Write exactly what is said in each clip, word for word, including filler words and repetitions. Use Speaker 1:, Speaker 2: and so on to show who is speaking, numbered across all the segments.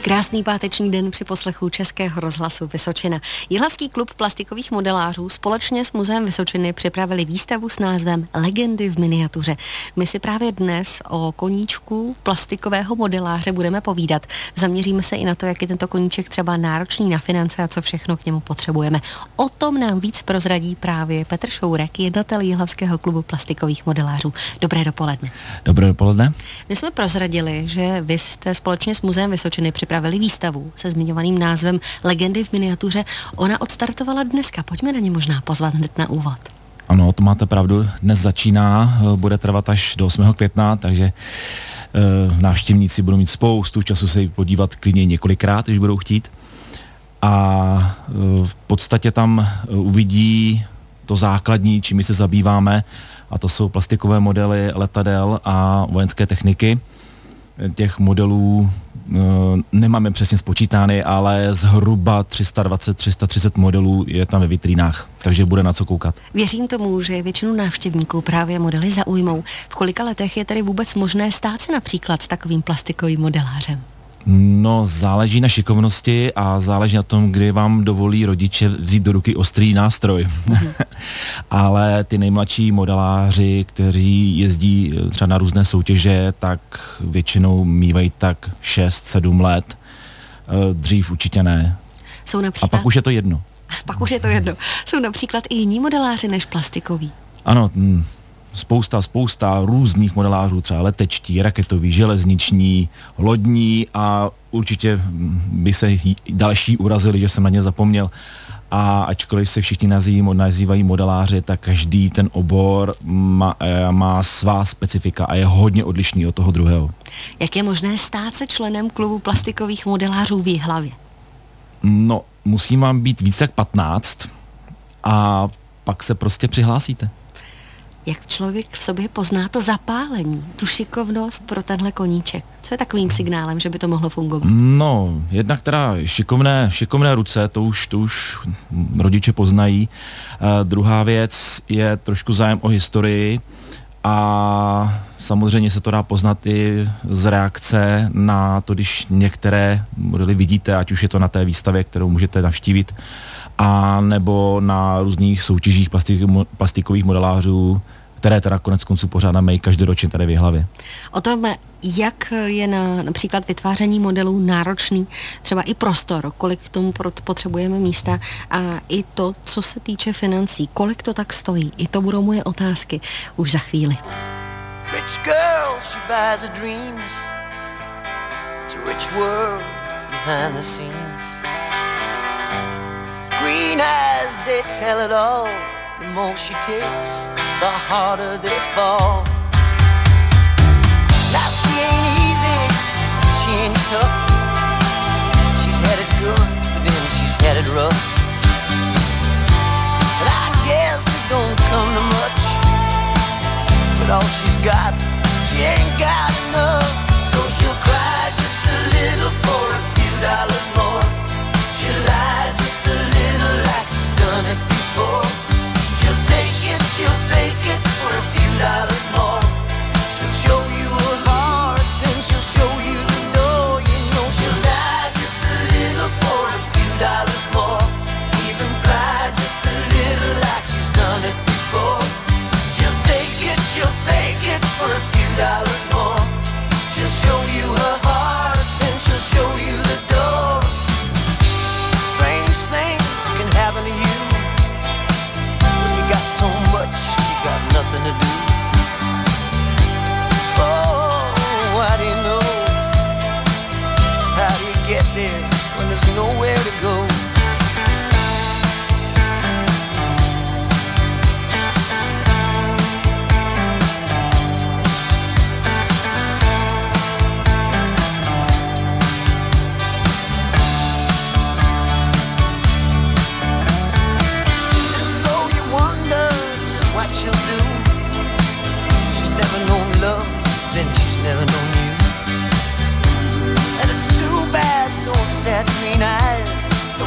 Speaker 1: Krásný páteční den při poslechu Českého rozhlasu Vysočina. Jihlavský klub plastikových modelářů společně s Muzeem Vysočiny připravili výstavu s názvem Legendy v miniatuře. My si právě dnes o koníčku plastikového modeláře budeme povídat. Zaměříme se i na to, jak je tento koníček třeba náročný na finance a co všechno k němu potřebujeme. O tom nám víc prozradí právě Petr Šourek, jednatel Jihlavského klubu plastikových modelářů. Dobré dopoledne.
Speaker 2: Dobré dopoledne.
Speaker 1: My jsme prozradili, že vy jste společně s Muzeem Vysočiny připravili výstavu se zmiňovaným názvem Legendy v miniatuře. Ona odstartovala dneska. Pojďme na ně možná pozvat hned na úvod.
Speaker 2: Ano, to máte pravdu. Dnes začíná, bude trvat až do osmého května, takže e, návštěvníci budou mít spoustu času se podívat klidně několikrát, když budou chtít. A e, v podstatě tam uvidí to základní, čím my se zabýváme, a to jsou plastikové modely letadel a vojenské techniky. Těch modelů e, nemáme přesně spočítány, ale zhruba tři sta dvacet až tři sta třicet modelů je tam ve vitrínách, takže bude na co koukat.
Speaker 1: Věřím tomu, že většinu návštěvníků právě modely zaujmou. V kolika letech je tedy vůbec možné stát se například takovým plastikovým modelářem?
Speaker 2: No, záleží na šikovnosti a záleží na tom, kdy vám dovolí rodiče vzít do ruky ostrý nástroj. Mm. Ale ty nejmladší modeláři, kteří jezdí třeba na různé soutěže, tak většinou mívají tak šest sedm let. Dřív určitě ne.
Speaker 1: Jsou například...
Speaker 2: A pak už je to jedno.
Speaker 1: Pak už je to jedno. Jsou například i jiní modeláři než plastikoví.
Speaker 2: Ano, hm. Spousta, spousta různých modelářů, třeba letečtí, raketoví, železniční, lodní a určitě by se další urazili, že jsem na ně zapomněl. A ačkoliv se všichni nazývají, nazývají modeláři, tak každý ten obor má, má svá specifika a je hodně odlišný od toho druhého.
Speaker 1: Jak je možné stát se členem klubu plastikových modelářů v Jihlavě?
Speaker 2: No, musí vám být víc jak patnáct a pak se prostě přihlásíte.
Speaker 1: Jak člověk v sobě pozná to zapálení, tu šikovnost pro tenhle koníček? Co je takovým signálem, že by to mohlo fungovat?
Speaker 2: No, jednak teda šikovné, šikovné ruce, to už, to už rodiče poznají. Uh, druhá věc je trošku zájem o historii a samozřejmě se to dá poznat i z reakce na to, když některé modely vidíte, ať už je to na té výstavě, kterou můžete navštívit, a nebo na různých soutěžích plastikových modelářů, které teda konec konců pořádáme i každoročně tady v Jihlavě.
Speaker 1: O tom, jak je na například vytváření modelů náročný, třeba i prostor, kolik k tomu potřebujeme místa a i to, co se týče financí, kolik to tak stojí, i to budou moje otázky už za chvíli. Rich girl, she buys her dreams. It's a rich world behind the scenes. Green eyes, they tell it all. The more she takes, the harder they fall. Now she ain't easy, she ain't tough. She's had it good, but then she's had it rough. But I guess it don't come to much. With all she's got, she ain't got enough. So she'll cry just a little for a few dollars more. She'll lie just a little like she's done it before. She'll take it, she'll fake it for a few dollars more. She'll show you her heart, then she'll show you the door. You know she'll lie just a little for a few dollars more. Even fly just a little like she's done it before. She'll take it, she'll fake it for a few dollars more. She'll show you her heart, then she'll show you the door. Strange things can happen to you when you got so much, you got nothing to do. Oh, how do you know? How do you get there when there's nowhere to go? She'll do. She's never known love, then she's never known you. And it's too bad those sad green eyes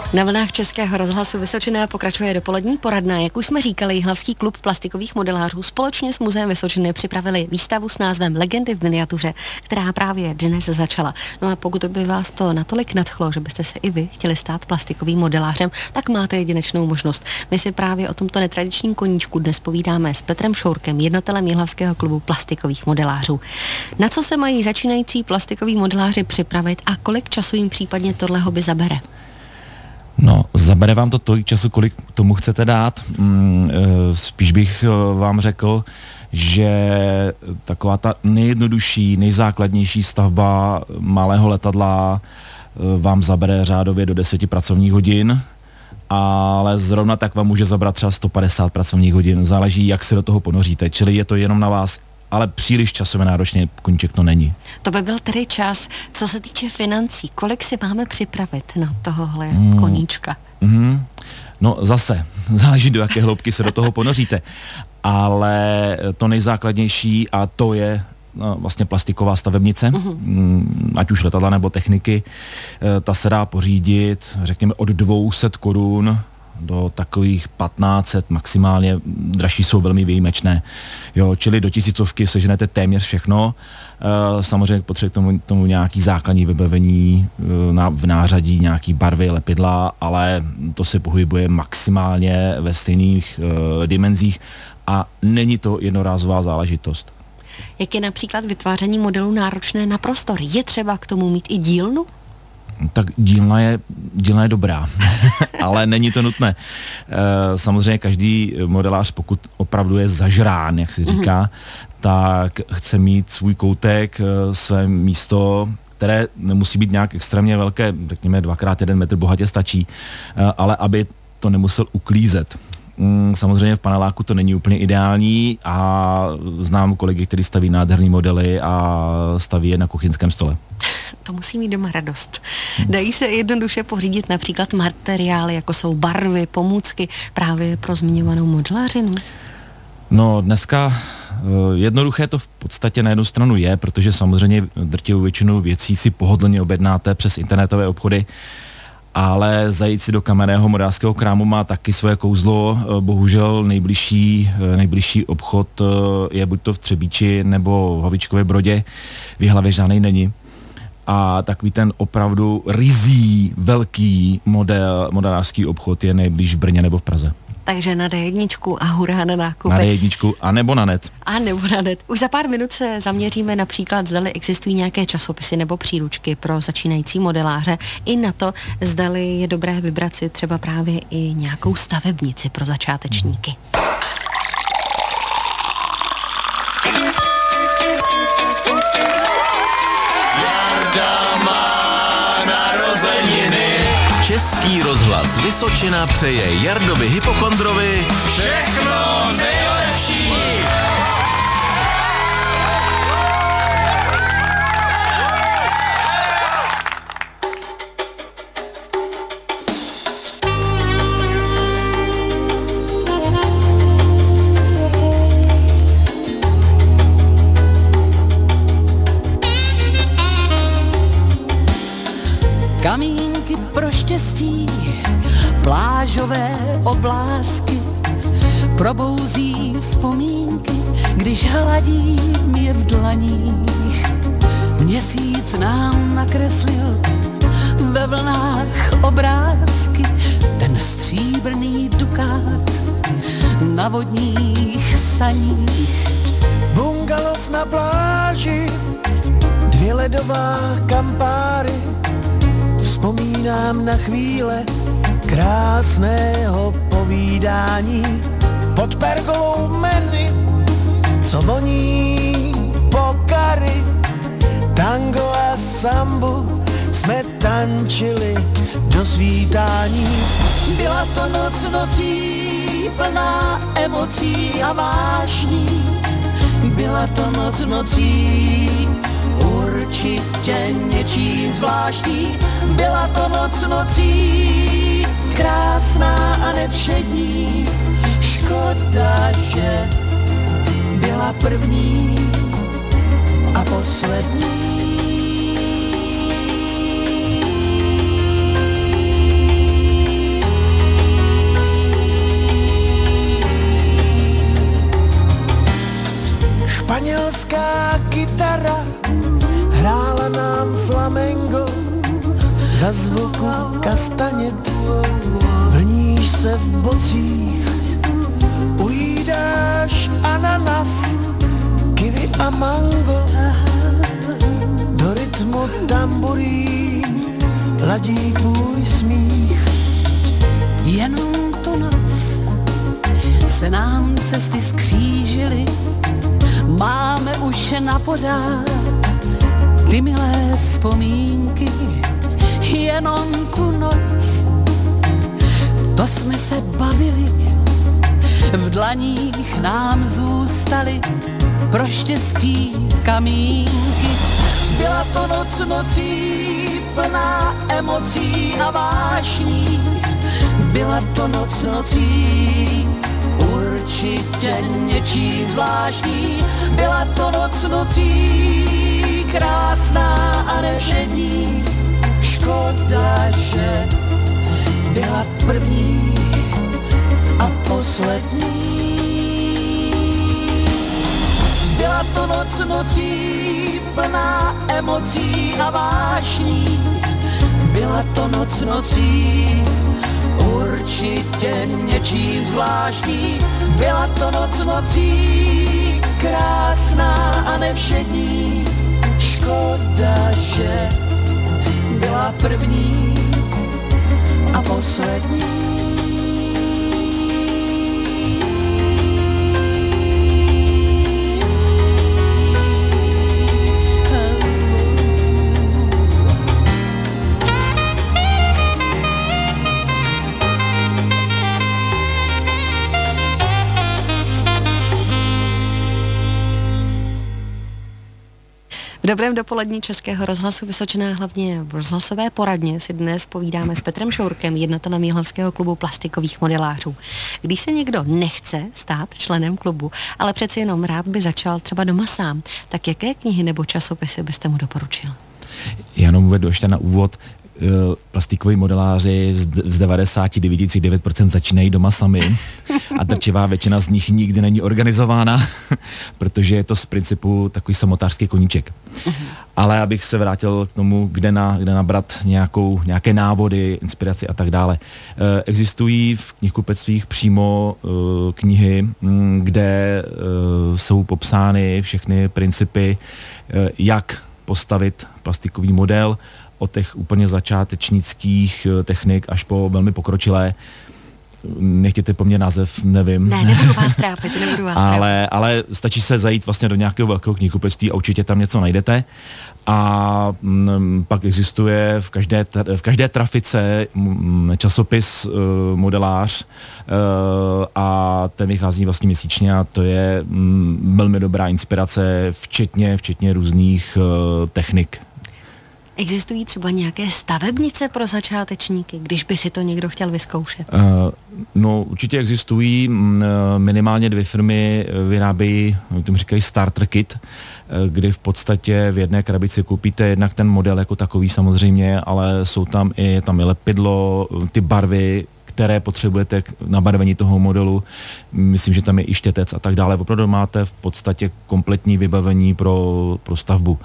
Speaker 3: Na vlnách Českého rozhlasu Vysočina pokračuje dopolední poradna. Jak už jsme říkali, Jihlavský klub plastikových modelářů společně s Muzeem Vysočiny připravili výstavu s názvem Legendy v miniatuře, která právě dnes začala. No a pokud by vás to natolik nadchlo, že byste se i vy chtěli stát plastikovým modelářem, tak máte jedinečnou možnost. My si právě o tomto netradičním koníčku dnes povídáme s Petrem Šourkem, jednatelem Jihlavského klubu plastikových modelářů. Na co se mají začínající plastikoví modeláři připravit a kolik času jim případně tohle hobby zabere?
Speaker 2: No, zabere vám to tolik času, kolik tomu chcete dát. Mm, spíš bych vám řekl, že taková ta nejjednodušší, nejzákladnější stavba malého letadla vám zabere řádově do deseti pracovních hodin, ale zrovna tak vám může zabrat třeba sto padesát pracovních hodin. Záleží, jak se do toho ponoříte, čili je to jenom na vás, ale příliš časově náročně koníček to není. To
Speaker 3: by byl tedy čas, co se týče financí. Kolik si máme připravit na tohohle mm. koníčka?
Speaker 2: Mm. No zase, záleží, do jaké hloubky se do toho ponoříte. Ale to nejzákladnější, a to je no, vlastně plastiková stavebnice, mm. ať už letadla nebo techniky, ta se dá pořídit, řekněme, od dvě stě korun do takových patnáct set, maximálně dražší jsou velmi výjimečné. Jo, čili do tisícovky seženete téměř všechno. E, samozřejmě potřebuje k tomu, tomu nějaký základní vybavení e, na, v nářadí, nějaký barvy, lepidla, ale to se pohybuje maximálně ve stejných e, dimenzích a není to jednorázová záležitost.
Speaker 3: Jak je například vytváření modelů náročné na prostor? Je třeba k tomu mít i dílnu?
Speaker 2: Tak dílna je, dílna je dobrá, ale není to nutné. E, samozřejmě každý modelář, pokud opravdu je zažrán, jak se říká, mm-hmm. tak chce mít svůj koutek, své místo, které nemusí být nějak extrémně velké, řekněme dvakrát jeden metr bohatě stačí, e, ale aby to nemusel uklízet. Samozřejmě v paneláku to není úplně ideální a znám kolegy, kteří staví nádherný modely a staví je na kuchyňském stole.
Speaker 3: To musí mít doma radost. Dají se jednoduše pořídit například materiály, jako jsou barvy, pomůcky právě pro zmiňovanou modelařinu?
Speaker 2: No dneska jednoduché to v podstatě na jednu stranu je, protože samozřejmě drtivou většinu věcí si pohodlně objednáte přes internetové obchody, ale zajít si do kamenného modelářského krámu má taky své kouzlo. Bohužel nejbližší, nejbližší obchod je buď to v Třebíči nebo v Havlíčkově Brodě, v Jihlavě žádnej není. A takový ten opravdu rizí, velký model, modelářský obchod je nejblíž v Brně nebo v Praze.
Speaker 3: Takže na D jedna a hurá na nákupy.
Speaker 2: Na D jedna a nebo na net.
Speaker 3: A nebo na net. Už za pár minut se zaměříme například, zdali existují nějaké časopisy nebo příručky pro začínající modeláře. I na to, zdali je dobré vybrat si třeba právě i nějakou stavebnici pro začátečníky.
Speaker 4: Český rozhlas Vysočina přeje Jardovi Hypochondrovi všechno nejlepší.
Speaker 5: Kamínky pro štěstí, plážové oblásky, probouzí vzpomínky, když hladím je v dlaních. Měsíc nám nakreslil ve vlnách obrázky, ten stříbrný dukát na vodních saních.
Speaker 1: Bungalov na pláži, dvě ledová kampáry, vzpomínám na chvíle krásného povídání pod pergolou Meny, co voní po kary. Tango a sambu jsme tančili do svítání.
Speaker 5: Byla to noc nocí plná emocí a vášní. Byla to noc nocí určitě něčím zvláštní. Byla to noc nocí krásná a nevšední. Škoda, že byla první a poslední.
Speaker 1: za zvuku kastanět, vlníš se v bocích, ujídáš ananas, kiwi a mango, do rytmu tamburín ladí tvůj smích.
Speaker 5: Jenom tu noc se nám cesty skřížily, máme už na pořád ty milé vzpomínky. Jenom tu noc, to jsme se bavili, v dlaních nám zůstaly pro štěstí kamínky. Byla to noc nocí plná emocí a vášní, byla to noc nocí určitě něčí zvláštní. Byla to noc nocí krásná a nevšední, škoda, že byla první a poslední. Byla to noc nocí plná emocí a vášní, byla to noc nocí určitě něčím zvláštní. Byla to noc nocí krásná a nevšední, škoda, že byla první a poslední.
Speaker 3: V dobrém dopolední Českého rozhlasu Vysočina, hlavně v rozhlasové poradně, si dnes povídáme s Petrem Šourkem, jednatelem Jihlavského klubu plastikových modelářů. Když se někdo nechce stát členem klubu, ale přeci jenom rád by začal třeba doma sám, tak jaké knihy nebo časopisy byste mu doporučil?
Speaker 2: Jenom uvedu ještě na úvod. Plastikoví modeláři z devadesát devět celá devět procent začínají doma sami a drtivá většina z nich nikdy není organizována, protože je to z principu takový samotářský koníček. Uh-huh. Ale abych se vrátil k tomu, kde, na, kde nabrat nějakou, nějaké návody, inspiraci a tak dále. E, existují v knihkupectvích přímo e, knihy, m, kde e, jsou popsány všechny principy, e, jak postavit plastikový model, od těch úplně začátečnických technik až po velmi pokročilé. Nechtěte po mně název, nevím.
Speaker 3: Ne, nebudu vás trápit, nebudu vás trápit.
Speaker 2: Ale, ale stačí se zajít vlastně do nějakého velkého knihkupectví a určitě tam něco najdete. A m, pak existuje v každé, v každé trafice m, časopis uh, modelář uh, a ten vychází vlastně měsíčně a to je m, velmi dobrá inspirace, včetně, včetně různých uh, technik.
Speaker 3: Existují třeba nějaké stavebnice pro začátečníky, když by si to někdo chtěl vyzkoušet?
Speaker 2: Uh, no určitě existují, minimálně dvě firmy vyrábějí, tomu říkají starter kit, kdy v podstatě v jedné krabici koupíte jednak ten model jako takový samozřejmě, ale jsou tam i, tam i lepidlo, ty barvy, které potřebujete na barvení toho modelu, myslím, že tam je i štětec a tak dále. Opravdu máte v podstatě kompletní vybavení pro, pro stavbu.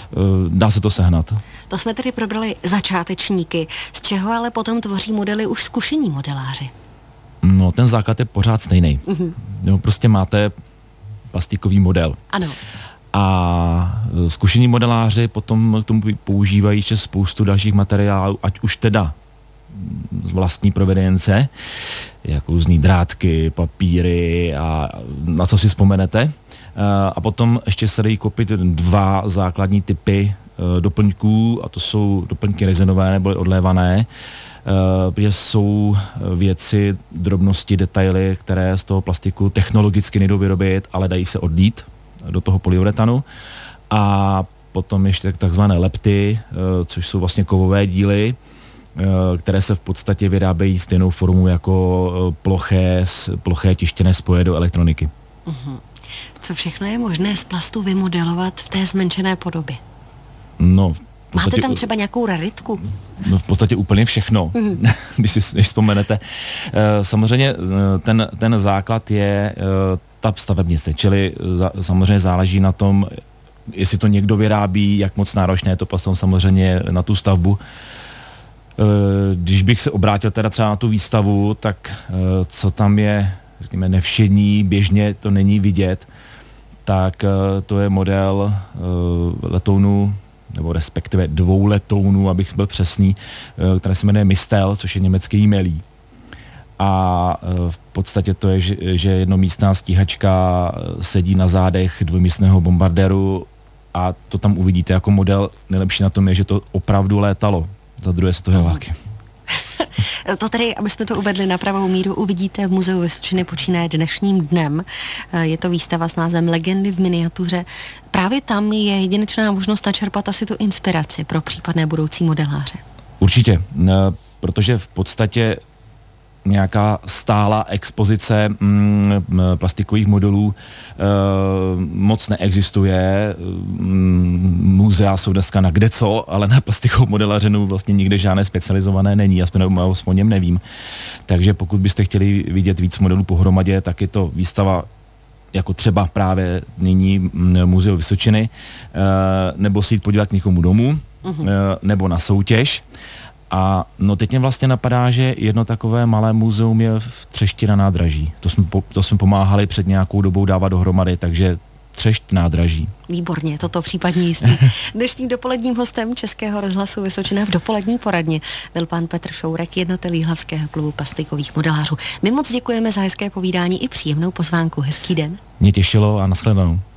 Speaker 2: Dá se to sehnat.
Speaker 3: To jsme tedy probrali začátečníky, z čeho ale potom tvoří modely už zkušení modeláři.
Speaker 2: No, ten základ je pořád stejný. Mm-hmm. No, prostě máte plastikový model.
Speaker 3: Ano.
Speaker 2: A zkušení modeláři potom k tomu používají ještě spoustu dalších materiálů, ať už teda z vlastní provenience, jako různý drátky, papíry a na co si vzpomenete. A potom ještě se dají koupit dva základní typy doplňků, a to jsou doplňky rezinové nebo odlévané, protože jsou věci, drobnosti, detaily, které z toho plastiku technologicky nejdou vyrobit, ale dají se odlít do toho polyuretanu. A potom ještě takzvané lepty, což jsou vlastně kovové díly, které se v podstatě vyrábějí stejnou formou jako ploché, ploché tištěné spoje do elektroniky.
Speaker 3: Uh-huh. Co všechno je možné z plastu vymodelovat v té zmenšené podobě?
Speaker 2: No,
Speaker 3: podstatě, máte tam třeba nějakou raritku?
Speaker 2: No v podstatě úplně všechno, mm-hmm. když si když vzpomenete. Samozřejmě ten, ten základ je ta stavebnice, čili za, samozřejmě záleží na tom, jestli to někdo vyrábí, jak moc náročné je to potom samozřejmě na tu stavbu. Když bych se obrátil teda třeba na tu výstavu, tak co tam je, řekněme, nevšední, běžně to není vidět, tak to je model letounu, nebo respektive dvou letounů, abych byl přesný, který se jmenuje Mistel, což je německý Jmelí. A v podstatě to je, že jednomístná stíhačka sedí na zádech dvojmístného bombardéru a to tam uvidíte jako model. Nejlepší na tom je, že to opravdu létalo za druhé světové války.
Speaker 3: To tedy, aby jsme to uvedli na pravou míru, uvidíte v Muzeu Vysočiny počínaje dnešním dnem. Je to výstava s názvem Legendy v miniatuře. Právě tam je jedinečná možnost načerpat asi tu inspiraci pro případné budoucí modeláře.
Speaker 2: Určitě, protože v podstatě nějaká stálá expozice mm, plastikových modelů e, moc neexistuje. Mm, muzea jsou dneska na kdeco, ale na plastikovou modelařinu vlastně nikde žádné specializované není, aspoň, aspoň něm nevím. Takže pokud byste chtěli vidět víc modelů pohromadě, tak je to výstava jako třeba právě nyní Muzeu Vysočiny, e, nebo si jít podívat k někomu domů, uh-huh. e, nebo na soutěž. A no teď mě vlastně napadá, že jedno takové malé muzeum je v Třešti na nádraží. To jsme, po, to jsme pomáhali před nějakou dobou dávat dohromady, takže Třešť nádraží.
Speaker 3: Výborně, toto případně jistý. Dnešním dopoledním hostem Českého rozhlasu Vysočina v dopolední poradně byl pan Petr Šourek, jednatel Jihlavského klubu plastikových modelářů. My moc děkujeme za hezké povídání i příjemnou pozvánku. Hezký den.
Speaker 2: Mě těšilo a nashledanou.